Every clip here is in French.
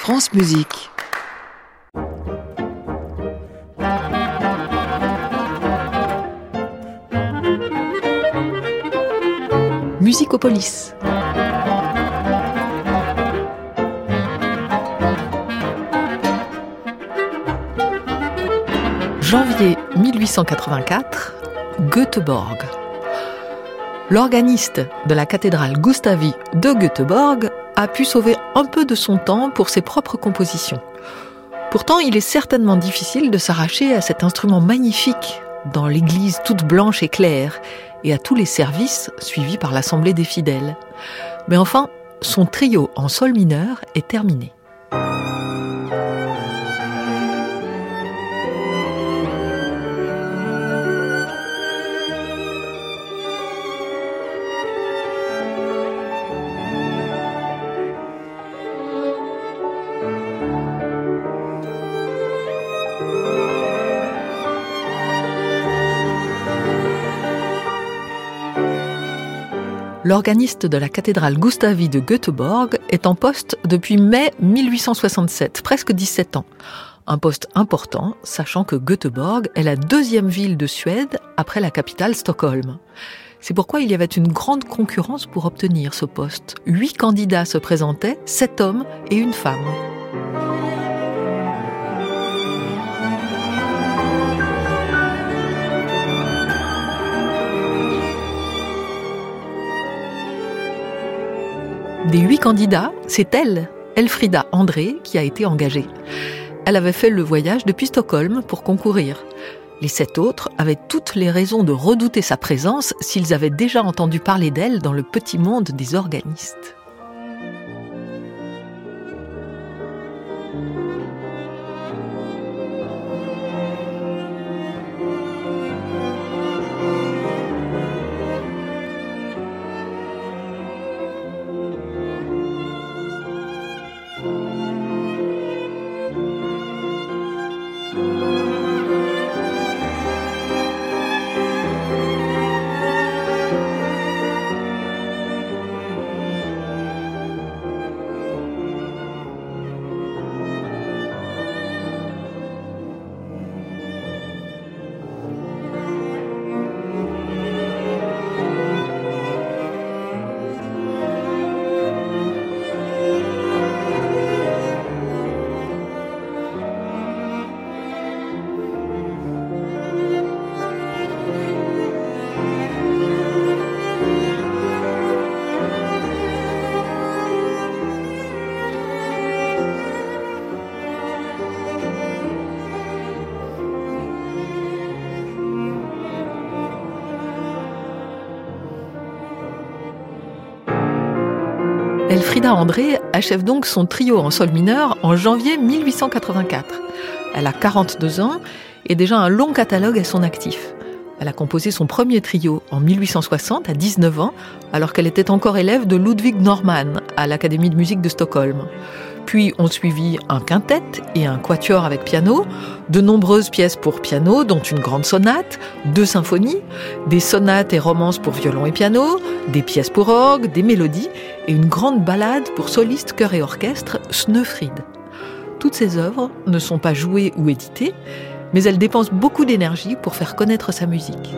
France Musique. Musicopolis. Janvier 1884, Göteborg. L'organiste de la cathédrale Gustavi de Göteborg a pu sauver un peu de son temps pour ses propres compositions. Pourtant, il est certainement difficile de s'arracher à cet instrument magnifique dans l'église toute blanche et claire et à tous les services suivis par l'assemblée des fidèles. Mais enfin, son trio en sol mineur est terminé. L'organiste de la cathédrale Gustavi de Göteborg est en poste depuis mai 1867, presque 17 ans. Un poste important, sachant que Göteborg est la deuxième ville de Suède après la capitale Stockholm. C'est pourquoi il y avait une grande concurrence pour obtenir ce poste. 8 candidats se présentaient, 7 hommes et une femme. Des 8 candidats, c'est elle, Elfrida André, qui a été engagée. Elle avait fait le voyage depuis Stockholm pour concourir. Les 7 autres avaient toutes les raisons de redouter sa présence s'ils avaient déjà entendu parler d'elle dans le petit monde des organistes. Elfrida André achève donc son trio en sol mineur en janvier 1884. Elle a 42 ans et déjà un long catalogue à son actif. Elle a composé son premier trio en 1860 à 19 ans, alors qu'elle était encore élève de Ludwig Norman à l'Académie de musique de Stockholm. Puis ont suivi un quintet et un quatuor avec piano, de nombreuses pièces pour piano, dont une grande sonate, 2 symphonies, des sonates et romances pour violon et piano, des pièces pour orgue, des mélodies et une grande ballade pour soliste, chœur et orchestre, Snøfrid. Toutes ces œuvres ne sont pas jouées ou éditées, mais elle dépense beaucoup d'énergie pour faire connaître sa musique.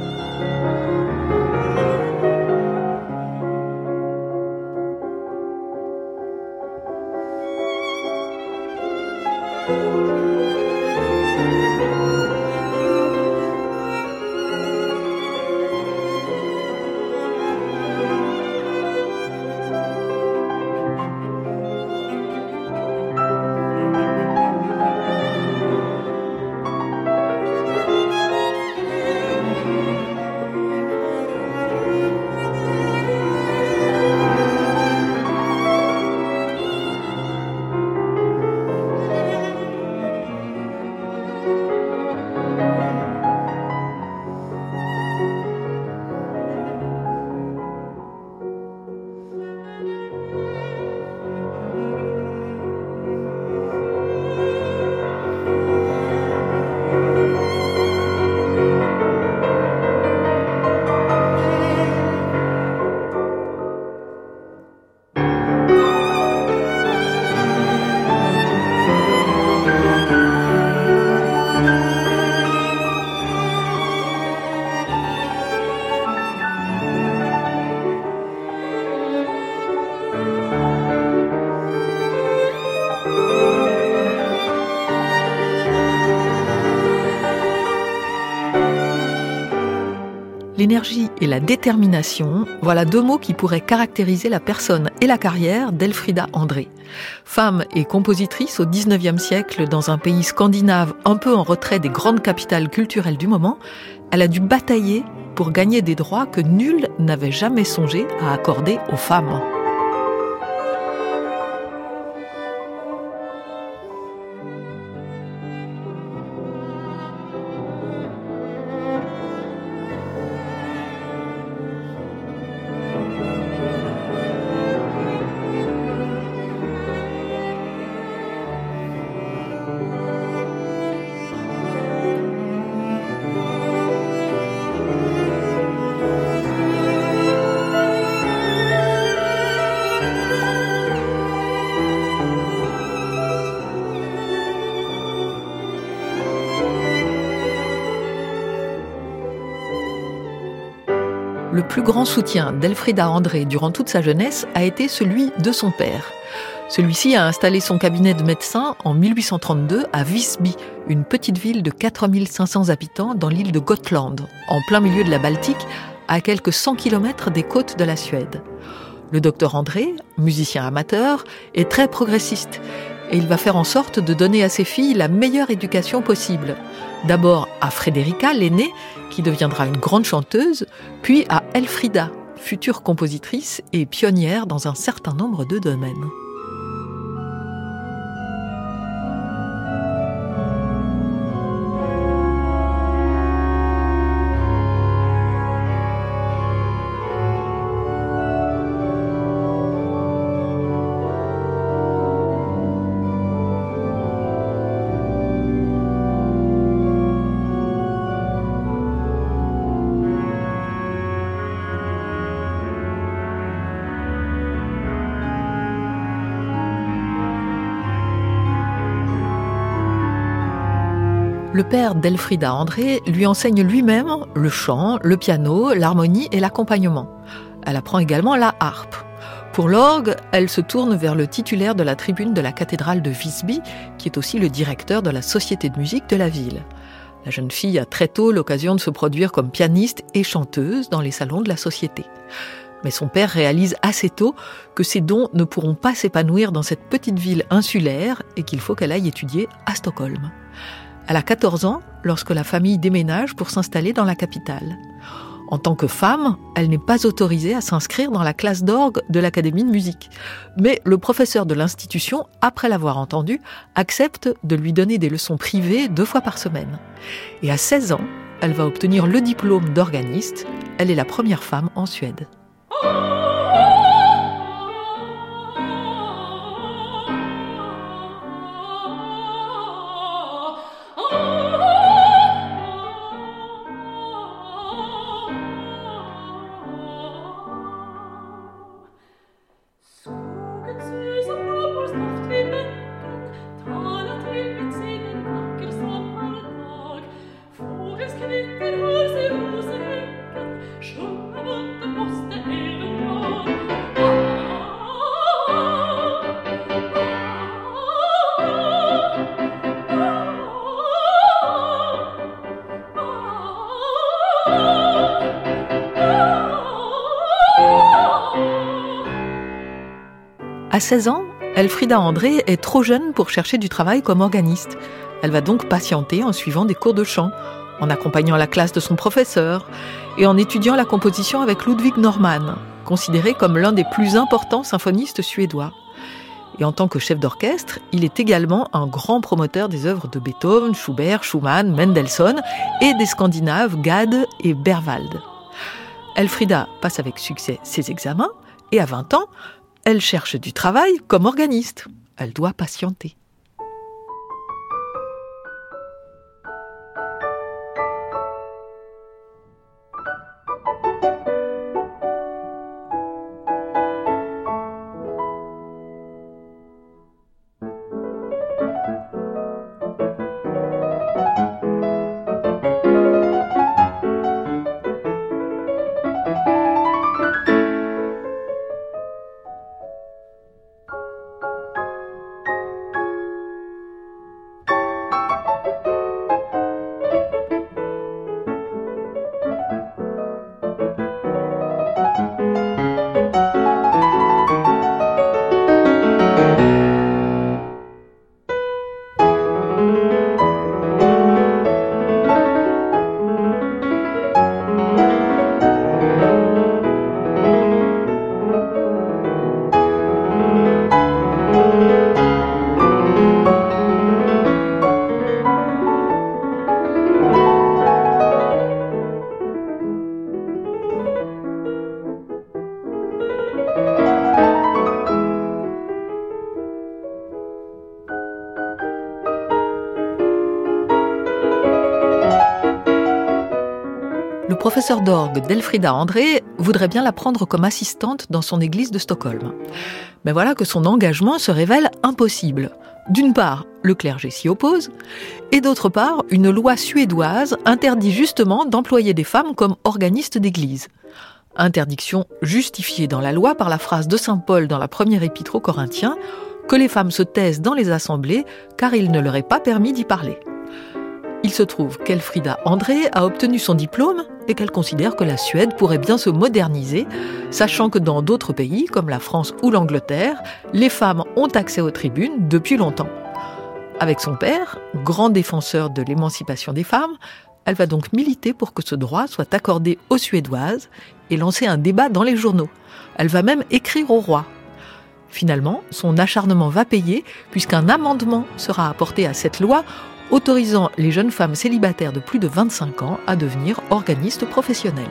L'énergie et la détermination, voilà deux mots qui pourraient caractériser la personne et la carrière d'Elfrida André. Femme et compositrice au XIXe siècle dans un pays scandinave un peu en retrait des grandes capitales culturelles du moment, elle a dû batailler pour gagner des droits que nul n'avait jamais songé à accorder aux femmes. Le plus grand soutien d'Elfrida André durant toute sa jeunesse a été celui de son père. Celui-ci a installé son cabinet de médecin en 1832 à Visby, une petite ville de 4500 habitants dans l'île de Gotland, en plein milieu de la Baltique, à quelques 100 km des côtes de la Suède. Le docteur André, musicien amateur, est très progressiste et il va faire en sorte de donner à ses filles la meilleure éducation possible. D'abord à Frederica, l'aînée, qui deviendra une grande chanteuse, puis à Elfrida, future compositrice et pionnière dans un certain nombre de domaines. Le père d'Elfrida André lui enseigne lui-même le chant, le piano, l'harmonie et l'accompagnement. Elle apprend également la harpe. Pour l'orgue, elle se tourne vers le titulaire de la tribune de la cathédrale de Visby, qui est aussi le directeur de la société de musique de la ville. La jeune fille a très tôt l'occasion de se produire comme pianiste et chanteuse dans les salons de la société. Mais son père réalise assez tôt que ses dons ne pourront pas s'épanouir dans cette petite ville insulaire et qu'il faut qu'elle aille étudier à Stockholm. Elle a 14 ans lorsque la famille déménage pour s'installer dans la capitale. En tant que femme, elle n'est pas autorisée à s'inscrire dans la classe d'orgue de l'Académie de musique. Mais le professeur de l'institution, après l'avoir entendue, accepte de lui donner des leçons privées 2 fois par semaine. Et à 16 ans, elle va obtenir le diplôme d'organiste. Elle est la première femme en Suède. À 16 ans, Elfrida André est trop jeune pour chercher du travail comme organiste. Elle va donc patienter en suivant des cours de chant, en accompagnant la classe de son professeur et en étudiant la composition avec Ludwig Norman, considéré comme l'un des plus importants symphonistes suédois. Et en tant que chef d'orchestre, il est également un grand promoteur des œuvres de Beethoven, Schubert, Schumann, Mendelssohn et des Scandinaves Gade et Berwald. Elfrida passe avec succès ses examens et à 20 ans, elle cherche du travail comme organiste. Elle doit patienter. professeur d'orgue d'Elfrida André voudrait bien la prendre comme assistante dans son église de Stockholm. Mais voilà que son engagement se révèle impossible. D'une part, le clergé s'y oppose, et d'autre part, une loi suédoise interdit justement d'employer des femmes comme organistes d'église. Interdiction justifiée dans la loi par la phrase de saint Paul dans la première épître aux Corinthiens, que les femmes se taisent dans les assemblées car il ne leur est pas permis d'y parler. Il se trouve qu'Elfrida André a obtenu son diplôme et qu'elle considère que la Suède pourrait bien se moderniser, sachant que dans d'autres pays, comme la France ou l'Angleterre, les femmes ont accès aux tribunes depuis longtemps. Avec son père, grand défenseur de l'émancipation des femmes, elle va donc militer pour que ce droit soit accordé aux Suédoises et lancer un débat dans les journaux. Elle va même écrire au roi. Finalement, son acharnement va payer puisqu'un amendement sera apporté à cette loi autorisant les jeunes femmes célibataires de plus de 25 ans à devenir organistes professionnels.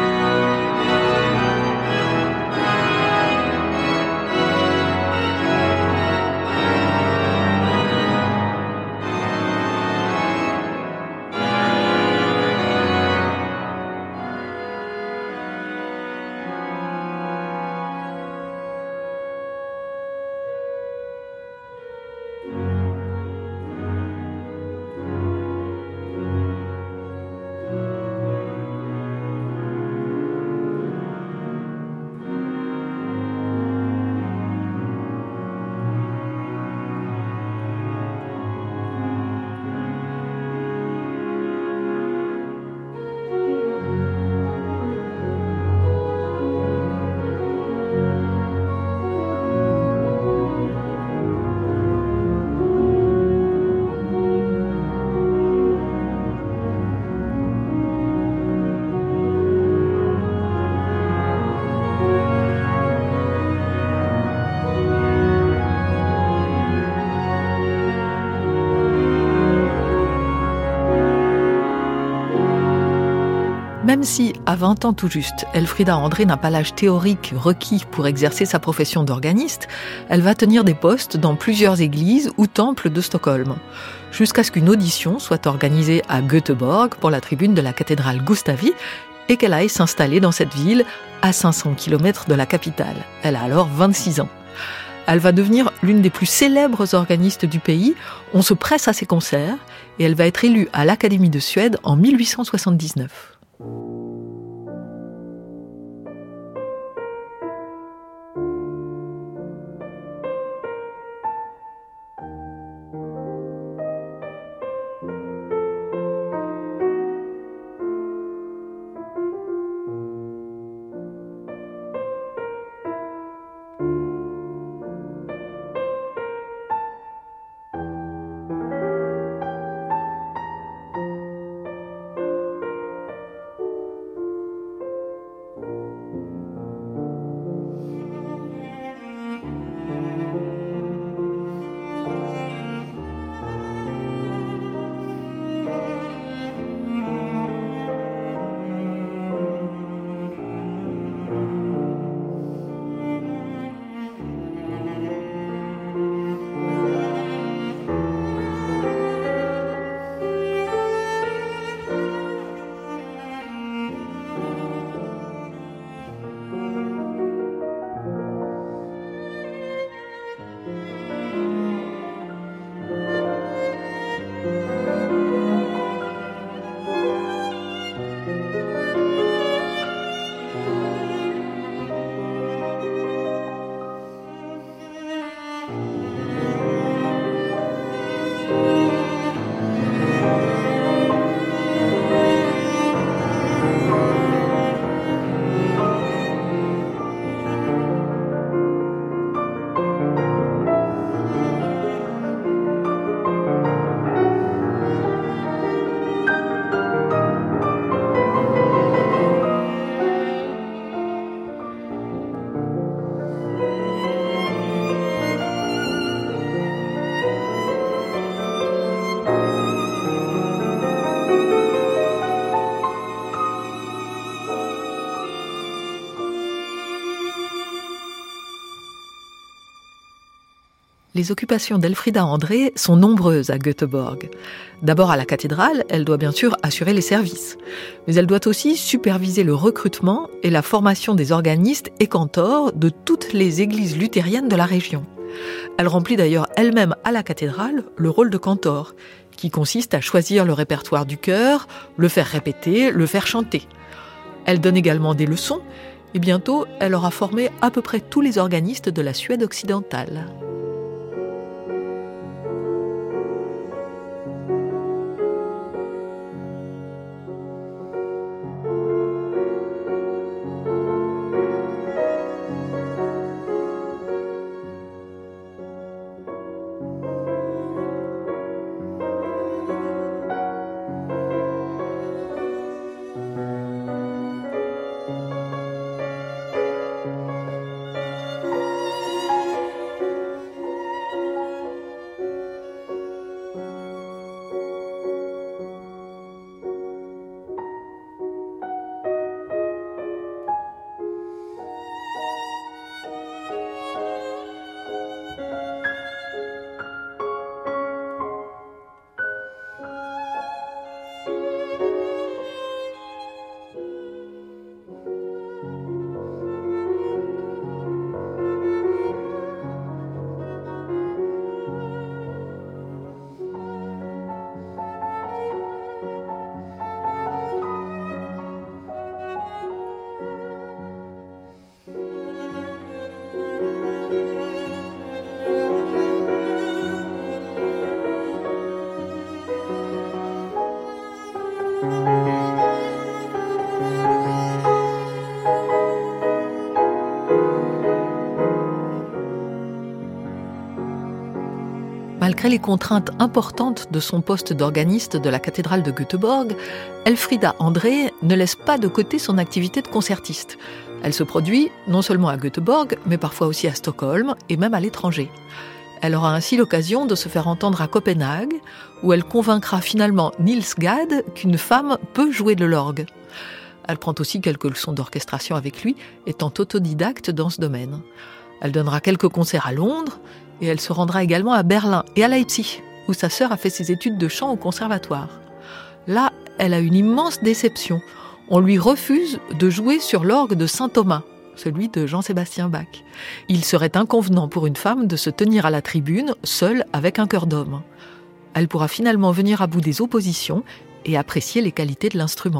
Même si, à 20 ans tout juste, Elfrida André n'a pas l'âge théorique requis pour exercer sa profession d'organiste, elle va tenir des postes dans plusieurs églises ou temples de Stockholm, jusqu'à ce qu'une audition soit organisée à Göteborg pour la tribune de la cathédrale Gustavi et qu'elle aille s'installer dans cette ville à 500 km de la capitale. Elle a alors 26 ans. Elle va devenir l'une des plus célèbres organistes du pays, on se presse à ses concerts et elle va être élue à l'Académie de Suède en 1879. Les occupations d'Elfrieda André sont nombreuses à Göteborg. D'abord à la cathédrale, elle doit bien sûr assurer les services. Mais elle doit aussi superviser le recrutement et la formation des organistes et cantors de toutes les églises luthériennes de la région. Elle remplit d'ailleurs elle-même à la cathédrale le rôle de cantor, qui consiste à choisir le répertoire du chœur, le faire répéter, le faire chanter. Elle donne également des leçons et bientôt elle aura formé à peu près tous les organistes de la Suède occidentale. Malgré les contraintes importantes de son poste d'organiste de la cathédrale de Göteborg, Elfrieda André ne laisse pas de côté son activité de concertiste. Elle se produit non seulement à Göteborg, mais parfois aussi à Stockholm et même à l'étranger. Elle aura ainsi l'occasion de se faire entendre à Copenhague, où elle convaincra finalement Niels Gade qu'une femme peut jouer de l'orgue. Elle prend aussi quelques leçons d'orchestration avec lui, étant autodidacte dans ce domaine. Elle donnera quelques concerts à Londres, et elle se rendra également à Berlin et à Leipzig, où sa sœur a fait ses études de chant au conservatoire. Là, elle a une immense déception. On lui refuse de jouer sur l'orgue de Saint-Thomas, celui de Jean-Sébastien Bach. Il serait inconvenant pour une femme de se tenir à la tribune, seule avec un chœur d'homme. Elle pourra finalement venir à bout des oppositions et apprécier les qualités de l'instrument.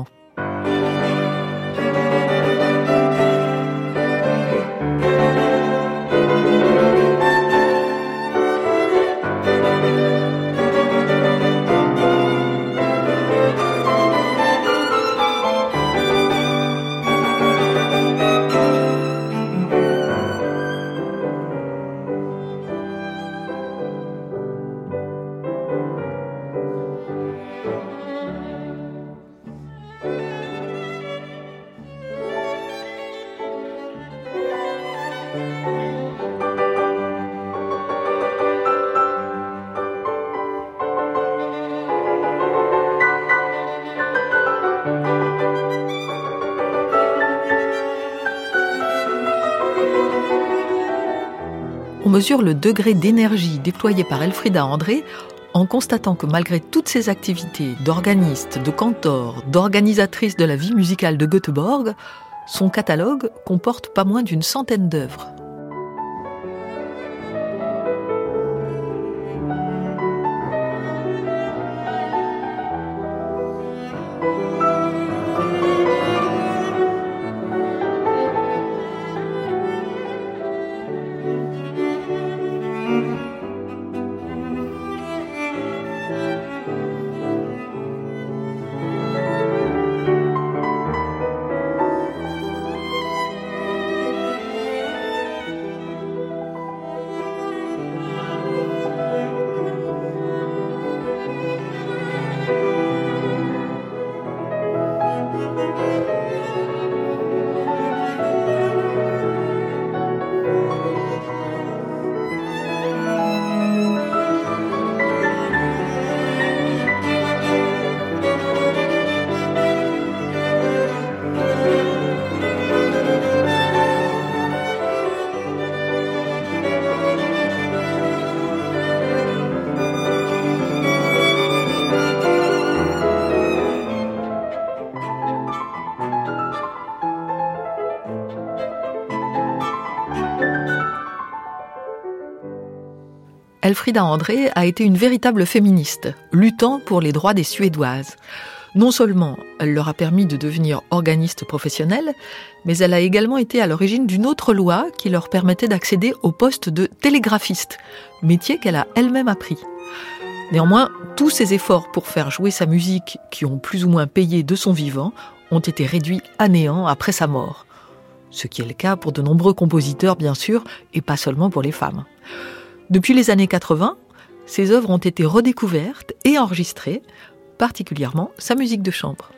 On mesure le degré d'énergie déployé par Elfrieda André en constatant que malgré toutes ses activités d'organiste, de cantor, d'organisatrice de la vie musicale de Göteborg, son catalogue comporte pas moins d'une centaine d'œuvres. Elfrida André a été une véritable féministe, luttant pour les droits des Suédoises. Non seulement elle leur a permis de devenir organistes professionnelles, mais elle a également été à l'origine d'une autre loi qui leur permettait d'accéder au poste de télégraphiste, métier qu'elle a elle-même appris. Néanmoins, tous ces efforts pour faire jouer sa musique, qui ont plus ou moins payé de son vivant, ont été réduits à néant après sa mort. Ce qui est le cas pour de nombreux compositeurs, bien sûr, et pas seulement pour les femmes. Depuis les années 80, ses œuvres ont été redécouvertes et enregistrées, particulièrement sa musique de chambre.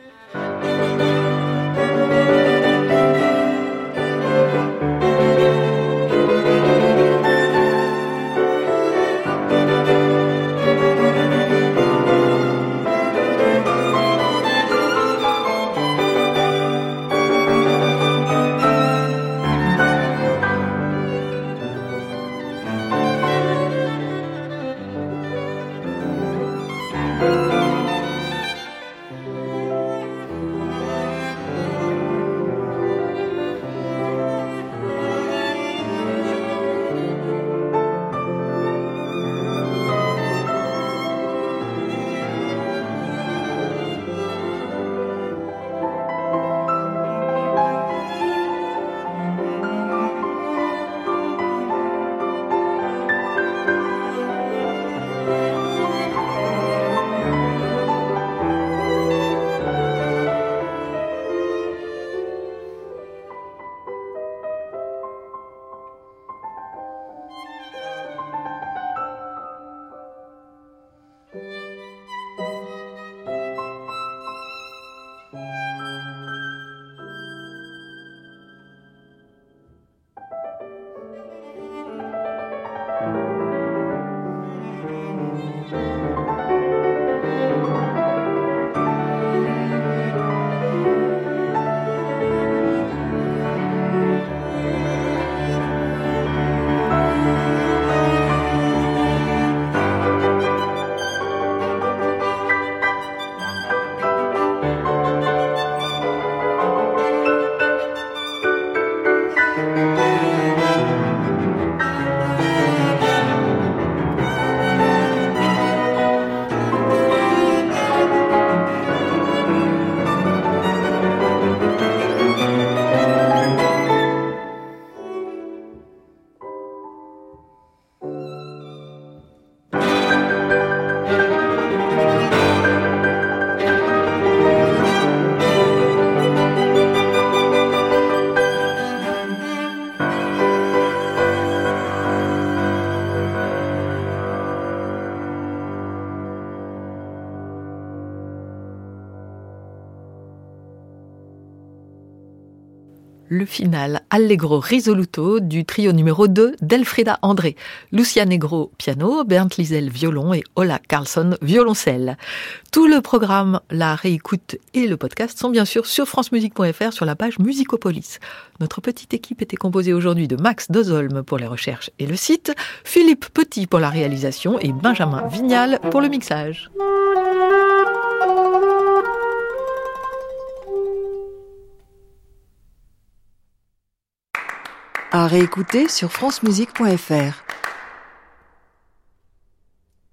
Le final allegro risoluto du trio numéro 2 d'Elfrida André. Lucia Negro, piano, Bernd Liesel, violon et Ola Carlsson, violoncelle. Tout le programme, la réécoute et le podcast sont bien sûr sur francemusique.fr sur la page Musicopolis. Notre petite équipe était composée aujourd'hui de Max Dozolm pour les recherches et le site, Philippe Petit pour la réalisation et Benjamin Vignal pour le mixage. À réécouter sur francemusique.fr.